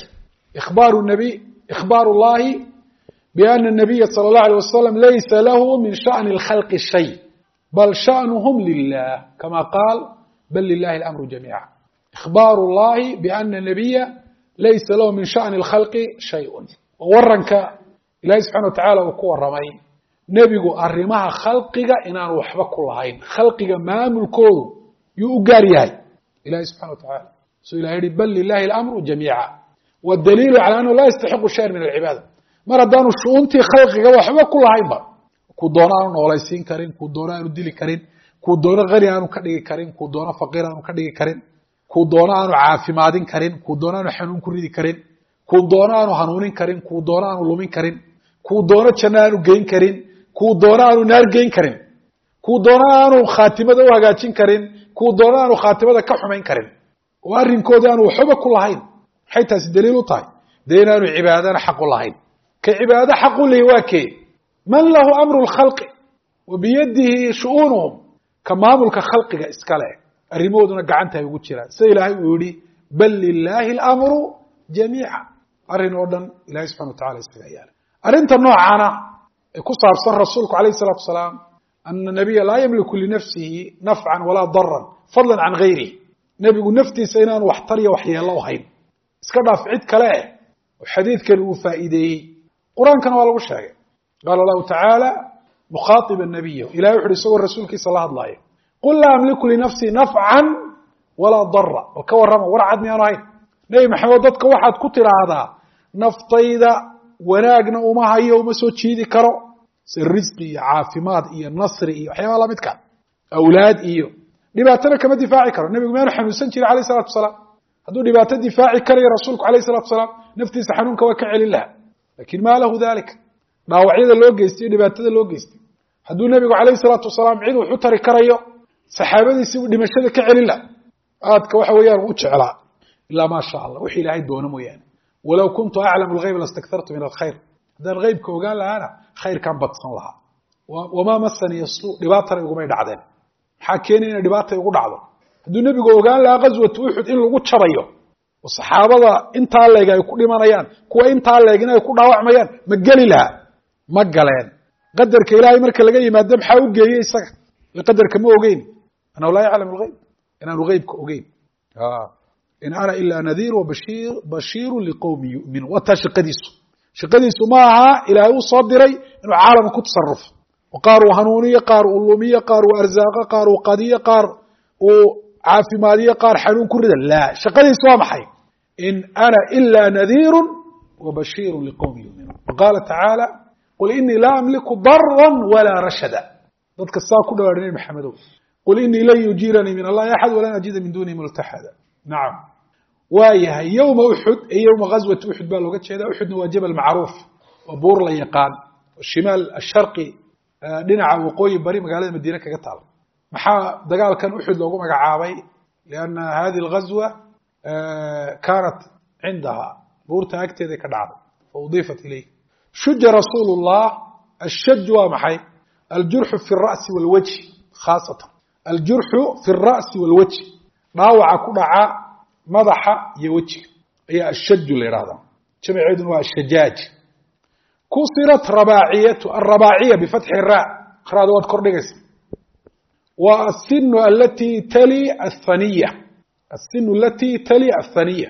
ikhbaaru llahi bi anna nabiyya sallallahu alayhi wasallam laysa lahu min sha'ni al-khalqi shay bal sha'nuhum lillah kama qaal bal lillahi al-amru jami'a ikhbaaru llahi bi anna nabiyya laysa lahu min sha'ni al-khalqi shay'un waranka ilaahay subxana watacaala uu ku waramay nebigu arrimaha khalqiga inaanu waxba ku lahayn khalqiga maamulkoodu yuu u gaar yahay ilahay subxana watacaala suu ilahay yihi bal lilahi alamru jamiica wadaliilu cala annahu laa yastaxiqu shayan min alcibaada mar haddaanu shu'uuntii khalqiga waxba ku lahaynba kuu doono aanu noolaysiin karin kuu doono aanu dili karin kuu doono hani aanu ka dhigi karin kuu doono faqiir aanu ka dhigi karin kuu doono aanu caafimaadin karin kuu doono aanu xanuun ku ridi karin kuu doono aanu hanuunin karin kuu doono aanu lumin karin kuu doono janno aanu geyn karin kuu doono aanu naar geyn karin kuu doono aanu khaatimada u hagaajin karin kuu doono aanu khaatimada ka xumayn karin oo arrinkooda aanu waxba ku lahayn maxay taasi daliil u tahay dee inaanu cibaadana xaq u lahayn ka cibaado xaq u leeyahy waa kee man lahu amru lkhalqi wa biyadihi shu'uunuhum ka maamulka khalqiga iskale arrimahooduna gacanta ay ugu jiraan sida ilaahay uu yihi bal lilaahi alamru jamiica arrin oo dhan ilahay subxana watacala isaga yaala arrinta noocaana ee ku saabsan rasuulku alayh الsalatu wasalaam ana nabiya laa yamliku linafsihi nafcan walaa daran fadla can gayrihi nebigu naftiisa inaanu waxtar iyo waxyeelo u hayn iska dhaaf cid kale eh oo xadiidkani uu faa'iideeyey qur-aankana waa lagu sheegay qaala allahu tacaala mukhaaiba nabiya ilahay wuxu uhi isagoo rasuulkiisa la hadlaayo qul laa amliku linafsii nafcan walaa dara bal ka warrama war cad miyaanu hayn nebi maxamed dadka waxaad ku tidhaahdaa naftayda wanaagna uma hayo uma soo jiidi karo si risqi iyo caafimaad iyo nasri iyo waxyaabaa lamidka awlaad iyo dhibaatana kama difaaci karo nebigu miyaanu xanuunsan jiray alayh salatu wasalaam hadduu dhibaato difaaci karayo rasuulku alayh salatu wasalaam naftiisa xanuunka waa ka celin laha lakin ma lahu dalik dhaawacyada loo geystay iyo dhibaatada loo geystay hadduu nebigu alayh salaatu wasalaam cid wax u tari karayo saxaabadiisii uu dhimashada ka celin laha aadka waxa weeyaan u jeclaa ilaa ma sha allah wixii ilaahay doono mooyaane walow kuntu aclamu lgayb lastakthartu min alkhayr haddaan haybka ogaan lahaana khayrkaan badsan lahaa wamaa masani yasu dhibaatana igumay dhacdeen maxaa keenay inay dhibaata igu dhacdo hadduu nebigu ogaan lahaa ghaswatu uxud in lagu jabayo oo saxaabada intaa leeg ay ku dhimanayaan kuwa intaa leegina ay ku dhaawacmayaan ma geli lahaa ma galeen qadarka ilaahay marka laga yimaado maxaa u geeyey isaga qadarka ma ogeyn annahu laa yaclamu lgayb inaanu haybka ogeyn in ana ilaa nadiir bashiiru liqowmi yuminuun wataa shaqadiisu ma aha ilaahay uu soo diray inuu caalamka ku tasarufo oo qaar uu hanuuniyo qaar uu lumiyo qaar uu arsaaqo qaar uu qadiyo qaar uu caafimaadiyo qaar xanuun ku rida laa shaqadiisu waa maxay in ana ilaa nadiiru wabashiiru liqowmi yuminuun waqaala tacaala qul inii laa amliku dara walaa rashada dadka saa ku dhawaadha nebi maxamedow qul inii lan yujiiranii min allahi axad walan ajida min dunihi multaxada nacam waa yahay yowma uxud ee yowma ghaswati uxud baa looga jeeda uxudna waa jabal macruuf oo buur la yaqaan shimaal asharqi dhinaca waqooyi bari magaalada madiine kaga taal maxaa dagaalkan uxud loogu magacaabay lianna hadihi alghazwa kaanat cindaha buurta agteeday ka dhacday fa udiifat ilayh shuja rasuulu llah ashaj waa maxay aljurxu fi ra'si walwajhi khaasatan aljurxu fi ra'si walwajhi dhaawaca ku dhaca madaxa iyo wejiga ayaa ashaju la yidhahdaa جمعيدن waa الشجاج كسرت الرباعية بفتح الراء خراد واد كردغيس والسن التي تلي الثانية السن التي تلي الثانية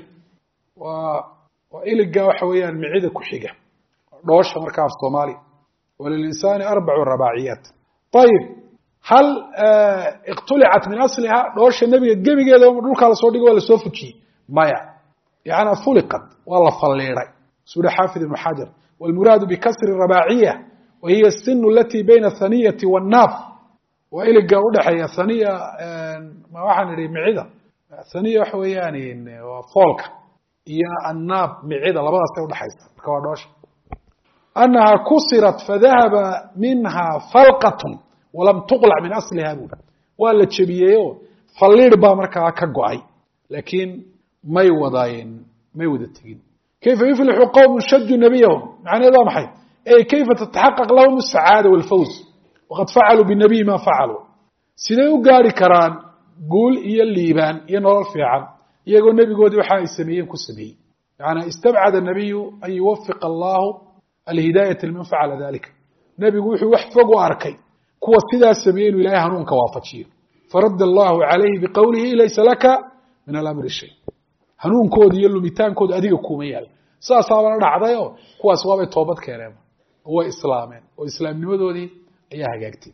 وإلقى وحويان معيدة كحيقة دوش مركا في الصومالي وللإنسان 4 رباعيات طيب هل اقتلعت من أصلها دوش النبي قبي قيدا ومدلوك على صديق ولا سوفكي مايا يعني فلقت والله فليري سورة حافظ بن حجر والمراد بكسر الرباعية وهي السن التي بين الثانية والناف وإلقى ودحي الثانية ما waxaan idhi micida الثانية waxa weeyaan waa foolka iyo الناف micida labadaas ay u dhaxaysa marka waa doosh أنها كسرت فذهب منها فلقة ولم تقلع من أصلها بولا ولا تشبيهيو فاللير با markaa ka go'ay laakiin may wadayn كيف يفلح قوم شجوا نبيهم يعني هذا محي أي كيف تتحقق لهم السعادة والفوز وقد فعلوا بالنبي ما فعلوا سيدايو قاري كران قول إيا الليبان إيا نور الفيعان يقول النبي قود وحا السميين كسبي يعني استبعد النبي أن يوفق الله الهداية لمن فعل ذلك النبي قول وحفق وأركي كوى سيدا السميين وإلهي هنون كوافتشير فرد الله عليه بقوله ليس لك من الأمر الشيء hanuun koodi iyo lumitaankood adiga kuma yaal saasaabana dhacdayo kuwaas waabay toobad keeneen oo way islaameen oo islaamnimadoodii ayaa hagaagtay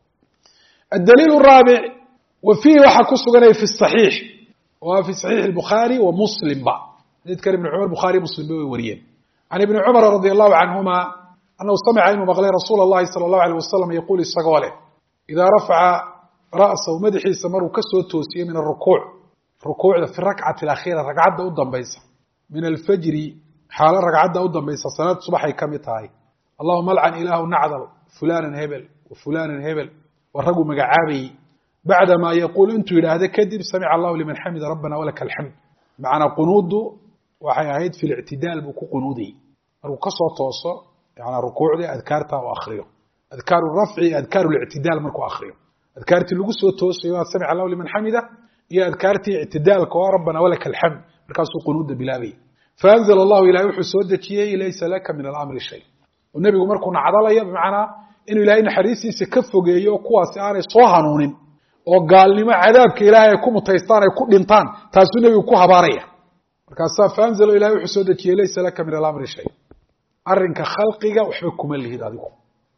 الدليل الرابع وفيه waxa ku suganay في الصحيح وفي صحيح البخاري ومسلم بقى نذكر ابن عمر البخاري مسلم way wariyeen عن ابن عمر رضي الله عنهما أنه سمع إنه مغلي رسول الله صلى الله عليه وسلم يقول السقوله إذا رفع رأسه مدحي سمر كسو توسيه من الركوع ركوع في الركعة الأخيرة ركعة قدام بيسا من الفجر حال ركعة قدام بيسا صلاة الصبح كمتاي اللهم لعن إله نعذر فلانا هبل وفلانا هبل والرجل مقعابي بعدما يقول أنتم إلى هذا كذب سمع الله لمن حمد ربنا ولك الحمد معنا قنود وحيعيد في الاعتدال بكو قنودي ركصة توصى يعني ركوع دي أذكارتها وآخرين أذكار الرفع أذكار الاعتدال مركو آخرين أذكارتي اللي قصوا توصى سمع الله لمن حمده يا أذكارتي اعتدالك وربنا ولك الحمد مركزوا قنود بلابي فأنزل الله إلى وحي سودتي ليس لك من الأمر شيء والنبي مركو نعضل بمعنى إنه إلهي نحريسي سكفوا جيو كواس آني صوهنون وقال لما عذابك إلهي يكون متيستان يكون لنطان تاسو النبي يكون هبارية مركزوا فأنزل إلى وحي سودتي ليس لك من الأمر شيء أرنك خلقك وحبكم اللي هذا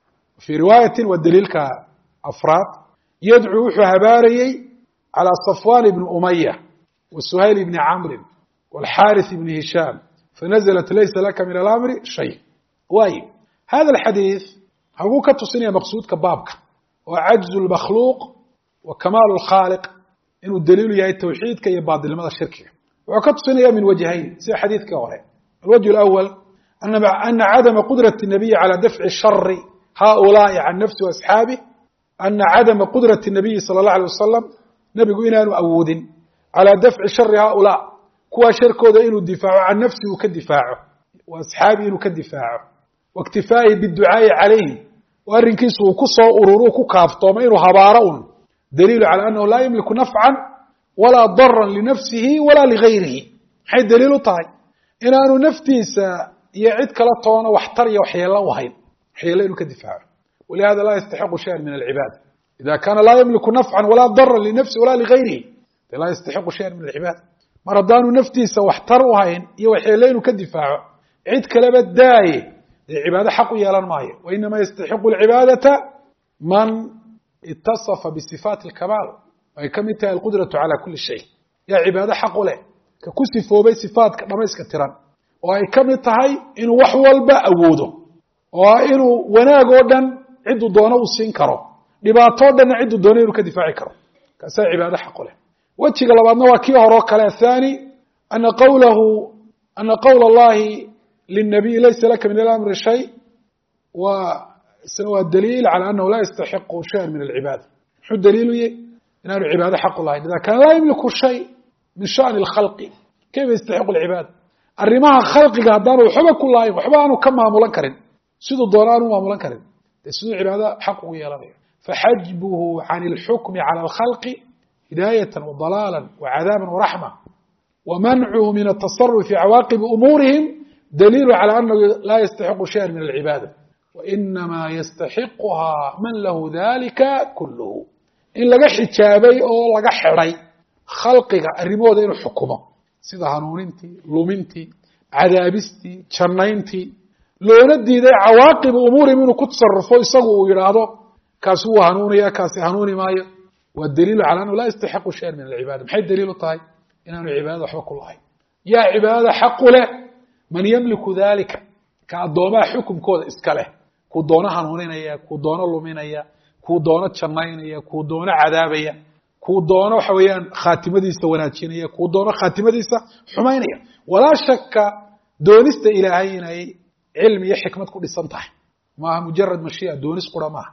في رواية والدليل كأفراد يدعو وحي هباري على صفوان بن أمية وسهيل بن عمرو والحارث بن هشام فنزلت ليس لك من الأمر شيء واي هذا الحديث هو كتصنيع مقصود كبابك وعجز المخلوق وكمال الخالق إنه الدليل هي التوحيد كي يبعض لماذا الشركة وكتصنيع من وجهين سي حديث كوري الوجه الأول أن عدم قدرة النبي على دفع الشر هؤلاء عن نفسه وأصحابه أن عدم قدرة النبي صلى الله عليه وسلم نبي إنه أود على دفع شر هؤلاء كوا شركوا إنه الدفاع عن نفسه وكالدفاعه وأصحابه إنه كالدفاعه واكتفائه بالدعاء عليه وأرن كيسه وكسه أروروه ككافته إنه هبارون دليل على أنه لا يملك نفعا ولا ضرا لنفسه ولا لغيره حي دليل طاي إنه نفتيس يعد كالطوانة واحتري وحيلا وهين حيلا إنه كالدفاعه ولهذا لا يستحق شيئا من العباد إذا كان لا يملك نفعا ولا ضرا لنفسه ولا لغيره لا يستحق شيئا من العباد مردان نفتيس واحتروا هين يوحيلين كالدفاع عد كلمة داي العبادة حق يالان ماي وإنما يستحق العبادة من اتصف بصفات الكمال ويكمتها القدرة على كل شيء يا عبادة حق له ككسفوا بصفات كرميس كتران ويكمتها إنه وحوال بأوده وإنه وناقودا عدو دونه وسينكره dhibaatoodana cidu doonay inuu ka difaaci karo kaasa cibaado xaq leh wajiga labaadna waa kii hore kale thani ana qawla Allah lin-nabi laysa laka min al-amr shay wa سوى الدليل على أنه لا يستحق شيئا من العبادة شو الدليل إنه العبادة حق الله إذا كان لا يملك شيء من شأن الخلق كيف يستحق العبادة الرماها خلق قادانه وحبك الله وحبانه كما ملنكرين سيدو الدوران وما ملنكرين سيدو العبادة حق ويرضي فحجبه عن الحكم على الخلق هداية وضلالا وعذابا ورحمة ومنعه من التصرف في عواقب أمورهم daliilu calى anahu laa yastaxiqu shayئa min alcibaada wainama yastaxiquha man lahu dalika kulluhu in laga xijaabay oo laga xidhay khalqiga arrimahooda inuu xukumo sida hanuunintii lumintii cadaabistii jannayntii loona diiday cawaaqib umuurihim inuu ku tasarufo isagu uu yidhaahdo kaasi wuu hanuunaya kaasi hanuuni maayo waa daliilu cala anahu laa yastaxiqu shayan min alcibaada maxay daliilu tahay inaanu cibaadada waxba ku lahayn yaa cibaadada xaqu leh man yamliku dalika ka addoomaha xukumkooda iska leh kuu doono hanuuninaya kuu doono luminaya kuu doono jannaynaya kuu doono cadaabaya kuu doono waxa weeyaan khaatimadiisa wanaajinaya kuu doono khaatimadiisa xumaynaya walaa shaka doonista ilaahay inay cilmi iyo xikmad ku dhisan tahay maaha mujarad mashii'a doonis qura maaha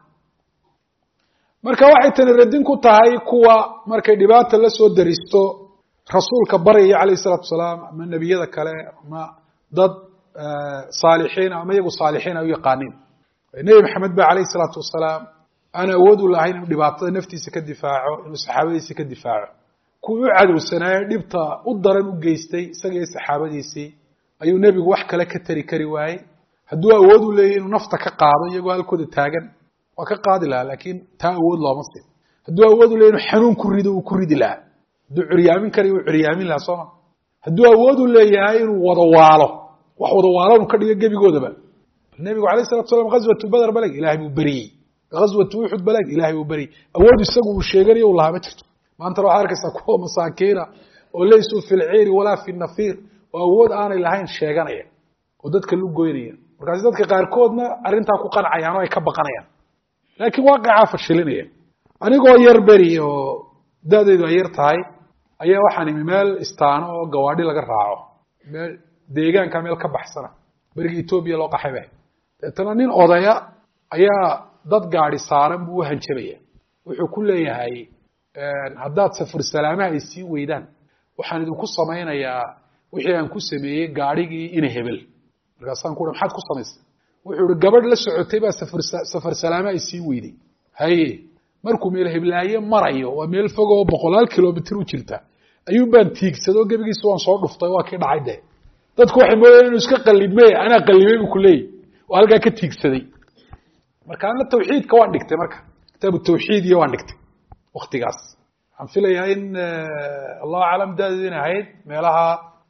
marka waxay tani radin ku tahay kuwa markay dhibaata la soo daristo rasuulka baryaya calayh isalaatu wasalaam ama nebiyada kale ama dad saalixiin ama iyagu saalixiin ay u yaqaaniin nebi maxamed ba calayh isalaatu wasalaam aan awood u lahayn inuu dhibaatada naftiisa ka difaaco inuu saxaabadiisa ka difaaco kuwii u cadowsanaaye dhibta u daran u geystay isaga iyo saxaabadiisii ayuu nebigu wax kale ka tari kari waayey hadduu awood u leeyahy inuu nafta ka qaado iyagoo halkooda taagan waa ka qaadi lahaa laakiin taa awood looma siin hadduu awood u leeyahy inuu xanuun ku rido uu ku ridi lahaa hadduu curyaamin karayo uu curyaamin lahaa sooma hadduu awood u leeyahay inuu wada waalo wax wada waalanu ka dhigo gebigoodaba nebigu alayh salatu salam ghazwatu badr baleg ilahay buu beriyey ghazwatu uxud baleg ilahay buu beriyey awood isagu uu sheeganayo u lahaa ma jirto maantana waxaad arkaysaa kuwa masaakiina oo laysuu fi lciiri walaa fi nafiir oo awood aanay lahayn sheeganaya oo dadka lu goynaya markaasi dadka qaarkoodna arrintaa ku qancayaan oo ay ka baqanayaan laakiin waaqicaa fashilinaya anigoo yar beri oo da-deedu ay yar tahay ayaa waxaan imi meel istaano oo gawaadhi laga raaco meel deegaanka meel ka baxsana berigii etoobiya loo qaxay ba deetana nin odaya ayaa dad gaadi saaran buu u hanjabaya wuxuu ku leeyahay haddaad safar salaamaha ay sii weydaan waxaan idinku samaynayaa wixii aan ku sameeyey gaadhigii ina hebel markaasaan ku maxaad ku samaysay wuxuu ihi gabadh la socotay baa safar salaama ay sii weyday haye markuu meel heblaaye marayo waa meel fogoo 100 kilomitr u jirta ayuun baan tiigsado gebigiisa waan soo dhuftay waa kii dhacay de dadku waxay moodayeen inuu iska qallibmay anaa qallibay buu ku leeyahy oo halkaa ka tiigsaday marka ana tawxiidka waan dhigtay marka kitaabu tawxiid iyo waan dhigtay waktigaas waxaan filayaa in allahu aclam daadin ahayd meelaha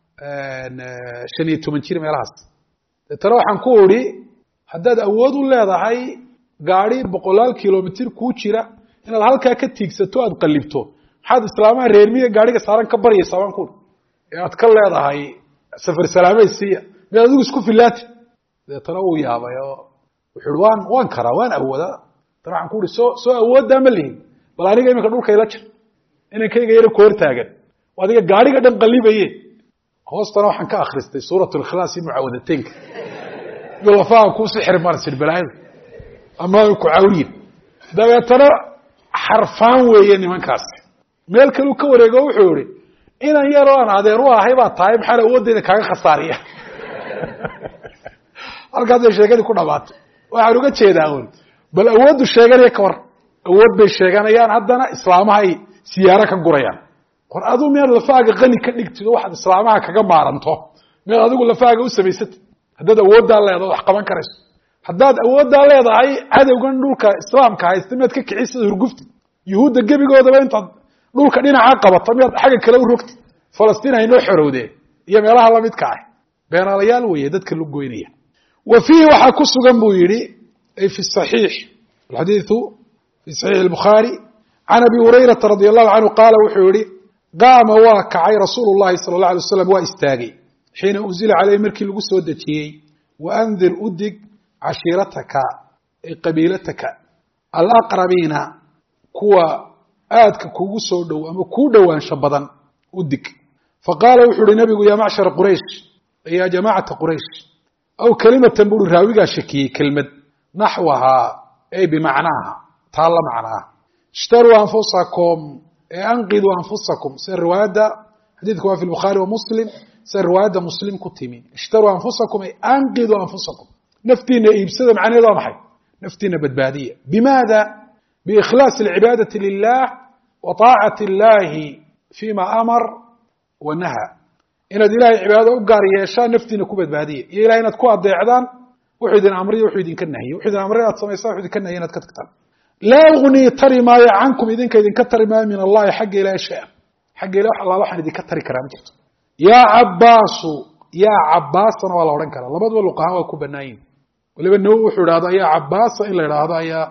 15 jir meelahaas deetana waxaan ku idhi haddaad awood u leedahay gaadhi 100 kilomitr kuu jira inaad halkaa ka tiigsato aad qallibto maxaad islaamaha reermiya gaadhiga saaran ka baryaysaa baan ku idhi ee aad ka leedahay safar salaamaysiiya miyaad adigu isku filaati deetana uu yaabay oo wuxuu ihi waan karaa waan awoodaa deetana waxaan ku ihi soo awooddaa ma lihin bal aniga iminka dhulka ila jir inankayga yara ku hor taagan oo adiga gaadhiga dhan qallibaye hoostana waxaan ka akristay suurat likhlaas iyo mucaawadateynka iyo lafaha kuu sixir marsir balaayada ama ku cawriin dabeetana xarfaan weeye nimankaasi meel kaleu ka wareego wuxuu ihi inan yaroo aan adeer u ahay baa tahay maxaan awoodeyda kaaga khasaariya halkaasay sheekadii ku dhamaatay waxaan uga jeedaa un bal awooddu sheeganaya ka war awood bay sheeganayaan haddana islaamaha ay siyaaro ka gurayaan qor aduu miyaad lafaaga qani ka dhigtid oo waxaad islaamaha kaga maaranto miyaad adigu lafaaga u samaysatid haddaad awooddaa leedahay wax qaban karayso haddaad awooddaa leedahay cadowgan dhulka islaamka haysta miyaad ka kicisad hurguftid yuhuudda gebigoodaba intaad dhulka dhinacaa qabato miyaad xagga kale u rogtid falastiin haynoo xorowdee iyo meelaha lamidka ah beenaalayaal weeye dadka lu goynaya wa fiihi waxaa ku sugan buu yihi ay fi saxiix alxadiidu fi saxiix albukhaari can abi hurayrata radi allahu canhu qaala wuxuu yihi qaama waa kacay rasuulu llahi sala allah alay waslam waa istaagay xiina unzila caleyh markii lagu soo dejiyey waandir udig cashiirataka ay qabiilataka alaqrabiina kuwa aadka kugu soo dhow ama kuu dhowaansho badan udig faqaala wuxuu uhi nabigu yaa macshara quraysh yaa jamaacata quraysh aw kelimatan buu uhi raawigaa shakiyey kelmad naxwahaa ay bimacnaaha taa la macnaa ishtaruu anfusakum ee anqiduu anfusakum sida riwaayadda xadiidka waa fi lbukhaari wa muslim sida riwaayadda muslim ku timi ishtaruu anfusakum ay anqiduu anfusakum naftiina iibsada macnaheed waa maxay naftiina badbaadiya bimaada biikhlaas alcibaadati lilah wa taacati illahi fima amar wa naha inaad ilaahay cibaado u gaar yeeshaan naftiina ku badbaadiya iyo ilahay inaad ku adeecdaan wuxuu idin amriyo wuxuu idinka nahiye wuxuu idin amray inaad samaysaan wuxuu idinka nahiye inaad ka tagtaan laa ugnii tari maayo cankum idinka tari maayo min allahi xagga ilahi shay-an xagga ilahi wax allaala waxaan idinka tari karaa ma jirto yaa cabbaasu yaa cabbaasana waa la odhan karaa labaduba luqahaan waa ku banaayin waliba nawowi wuxuu idhahda yaa cabbaasa in la idhaahdo ayaa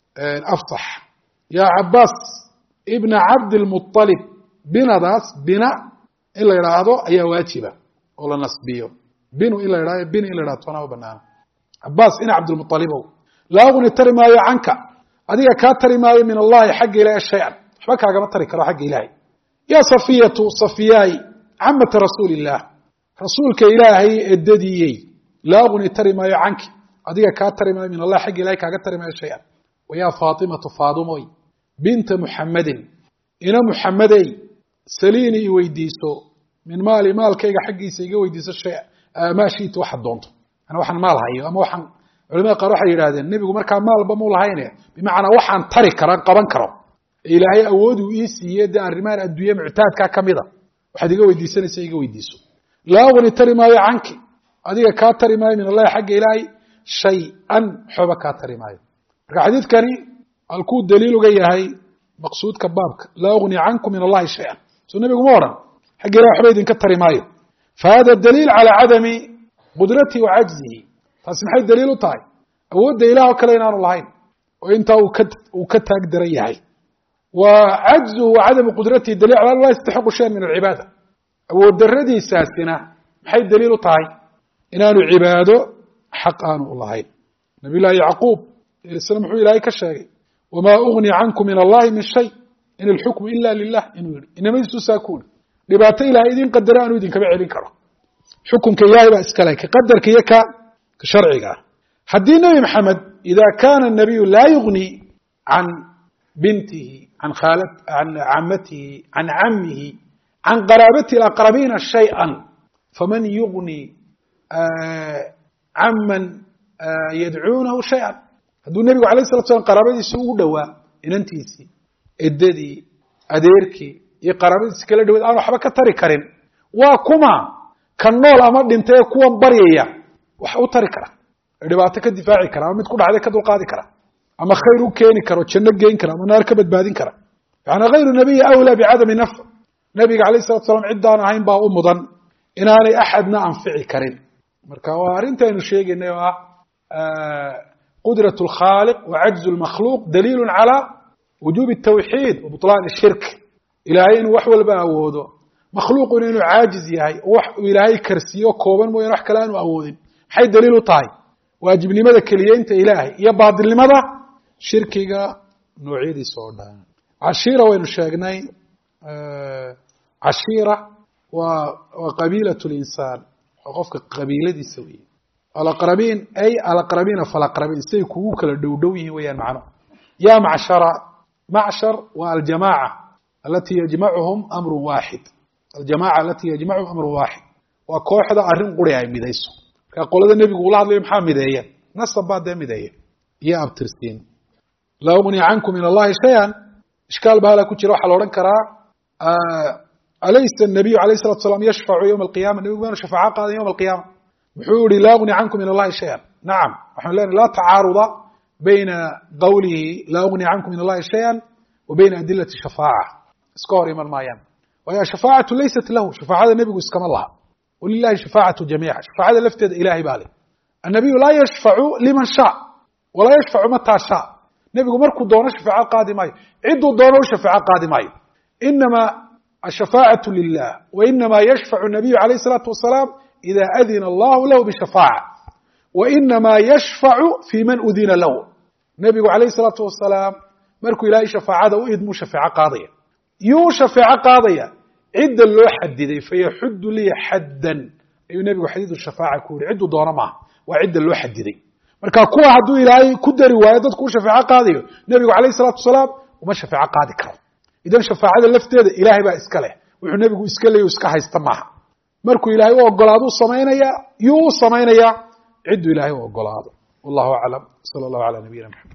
afsax yaa cabbaas ibna cabdilmuطalib binadaas bina in la idhaahdo ayaa waajiba oo la nasbiyo binu in la idhahdo bin in la idhahdo toona ma banaana cabbaas ina cabdilmuطalibow laa ugni tari maayo canka adiga kaa tari maayo min allahi xagga ilaahi shay-an waxba kaagama tari karo xagga ilaahay yaa safiyatu safiyaay camata rasuuli illaah rasuulka ilaahay eddadiiyey laa ugni tari maayo canki adiga kaa tari maayo min allahi xagga ilahay kaaga tari maayo shay-an wayaa faatimatu faadumoy binta muxammadin ina muxammadey saliini i weydiiso min maali maalkayga xaggiisa iga weydiiso shay maa shiita waxaad doonto ana waxaan maal hayo ama waxaan culamada qaar waxay yidhahdeen nebigu markaa maalba muu lahayne bimacnaa waxaan tari kara qaban karo ilaahay awooduu ii siiye dee arrimahan adduunye muctaadkaa ka mida waxaad iga weydiisanaysa iga weydiiso laa ugni tari maayo canki adiga kaa tari maayo min allahi xagga ilaahay shay-an waxba kaa tari maayo marka xadiidkani halkuu daliil uga yahay maqsuudka baabka laa ugni cankum min allahi shay-an soo nebigu ma odhan xagga ilahi waxba idinka tari maayo fa hada daliil calaa cadami qudratihi wa cajzihi taasi maxay daliil u tahay awoodda ilaah oo kale inaanu lahayn oo intaa uu ka taag daran yahay wa cajzuhu wa cadamu qudratihi daliil cala la yastaxiqu shayan min alcibaada awood daradiisaasina maxay daliil u tahay inaanu cibaado xaq aanu u lahayn nabiy llahi yacquub isna muxuu ilaahay ka sheegay wamaa ugni cankum min allahi min shay in alxukmu ila lilah inuu yihi inamadiisu saa ku uri dhibaato ilahay idin qadara aanu idinkaba celin karo xukunka ilaahay baa iskale ka qadarka iyo ka sharciga ah haddii nebi maxamed ida kana nabiyu laa yugni can bintihi can camatihi can camihi can qaraabatihi alaqrabiina shayئa faman yugni caman yadcuunahu shayئa hadduu nebigu alayh الsalatu slam qaraabadiisi ugu dhowaa inantiisii eddadii adeerkii iyo qaraabadiisi kala dhawaad aan waxba ka tari karin waa kuma ka nool ama dhintay ee kuwan baryaya wax u tari kara dhibaato ka difaaci kara ama mid ku dhacday ka dulqaadi kara ama khayr u keeni karo janno geyn kara ama naar ka badbaadin kara yani hayru nabiyi awlaa bicadami nafc nabiga alayh الsalatu salaam ciddaan ahayn baa u mudan inaanay axadna anfici karin marka waa arintaynu sheegaynay oo ah qudraة الkhاaliq وcajز الmakhluuq daliil calى wujubi الtawxiid وبطlaan الshirk ilaahay inuu wax walba awoodo makhluuquna inuu caajiz yahay oo wax uu ilaahay karsiyo kooban mooyane wax kale aanu awoodin maxay daliil u tahay waajibnimada keliyeynta ilaahay iyo baadilnimada shirkiga noocyadiisa oo dhan cashiira waynu sheegnay cashiira waa qabiilaة الإnsaan waa qofka qabiiladiisa wey alaqrabiin ay alaqrabiina falaqrabiin siday kugu kala dhow dhow yihiin weyaan macno ya macshara macshar waa aljamaaca alati yajmacuhum amru waaxid aljamaca alati yajmacuhum amru waaxid waa kooxda arrin quri ay midayso marka qolada nebigu ula hadlayo maxaa mideeya nasab baa dee mideeya iyo abtirsiin laa ugni cankum min allahi shay-an ishkaal ba hala ku jira waxaa la odhan karaa alaysa الnabiyu alayh الsalatu salam yashfacu ywma alqiyama nebigu maanu shafaaco qaadan ywma alqiyama muxuu yihi laa ugni cankum min allahi shaya nacam waxanu lenahy laa tacaaruda bayna qawlihi laa ugni cankum min allahi shaya wa bayna adilati shafaaca iska hor iman maayaan waayo shafaacatu laysat lahu shafaacada nebigu iskama laha walilahi shafaacatu jamiica shafaacada lafteeda ilahay baa leh annabiyu laa yashfacu liman shaa walaa yashfacu mataa shaa nebigu markuu doono shafaaco qaadi maayo cidduu doono u shafaaco qaadi maayo inama الشhفاعة لله وإنما يشفع النبي عليه الصلاة والسلام إذا أذن الله له بشفاعة وإنما يشفع في من أذن له نبgu عليه الصلاaة وaسلام markuu ilahay شhفاacada u idmu shafeeco qaadaya yuu shafeeco qaadaya cidda loo xadiday fayaxud lii xaddan ayuu nebigu xadiidu shafaaca ku yihi cidduu doono maaha waa cidda loo xadiday marka kuwa hadduu ilaahay ku dari waayo dadku u shafeeco qaadayo nebigu عليه الصلاaةu وaسلام uma shafeeco qaadi karo idan shafaacada lafteeda ilaahay baa iska leh wuxuu nebigu iska leeyo iska haysta maaha markuu ilaahay u ogolaado u samaynaya yuu u samaynayaa cidduu ilaahay u ogolaado wallahu aclam sala allahu calaa nabiyina maxamed